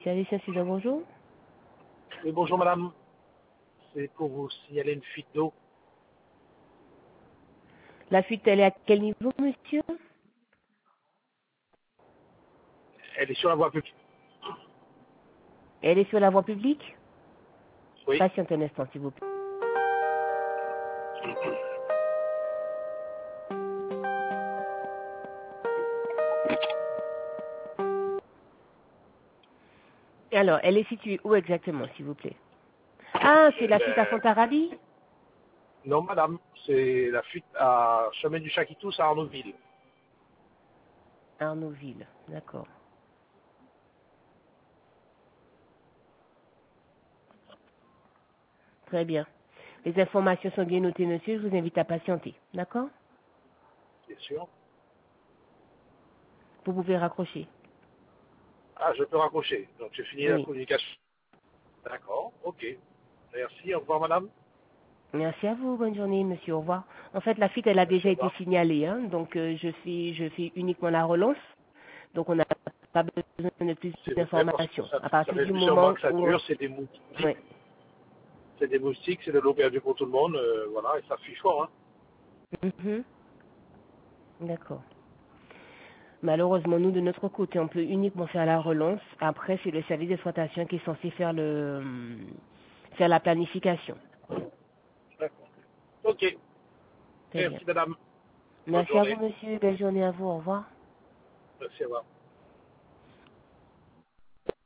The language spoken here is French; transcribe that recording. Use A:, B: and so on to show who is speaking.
A: service incident, bonjour.
B: Oui, bonjour madame. C'est pour vous signaler une fuite d'eau.
A: La fuite, elle est à quel niveau, monsieur?
B: Elle est sur la voie publique.
A: Elle est sur la voie publique?
B: Oui.
A: Patiente un instant, s'il vous plaît. Alors, elle est située où exactement, s'il vous plaît? Ah, c'est la fuite à Fontarabie?
B: Non madame, c'est la fuite à Chemin du Chaquitous à Arnaudville.
A: Arnaudville, d'accord. Très bien. Les informations sont bien notées, monsieur. Je vous invite à patienter. D'accord?
B: Bien sûr.
A: Vous pouvez raccrocher.
B: Ah, je peux raccrocher. Donc j'ai fini la
A: Oui.
B: communication. D'accord, ok. Merci, au revoir madame.
A: Merci à vous. Bonne journée, monsieur. Au revoir. En fait, la fuite, elle a
B: Merci,
A: déjà
B: au
A: été
B: revoir.
A: signalée. Hein, donc, je fais uniquement la relance. Donc, on n'a pas besoin de plus
B: S'il vous plaît, parce que
A: d'informations.
B: ça,
A: À
B: ça
A: partir
B: fait
A: du
B: plusieurs mois
A: moment
B: que ça
A: où...
B: dure, c'est des moustiques.
A: Oui.
B: C'est des moustiques, c'est de l'eau perdue pour tout le monde, voilà, et ça fuit fort, hein.
A: Mhm. D'accord. Malheureusement, nous, de notre côté, on peut uniquement faire la relance. Après, c'est le service d'exploitation qui est censé faire la planification.
B: D'accord. Ok.
A: Très bien.
B: Merci madame. Bonne
A: Merci à vous,
B: journée.
A: monsieur. Belle journée à vous. Au revoir.
B: Merci, au revoir.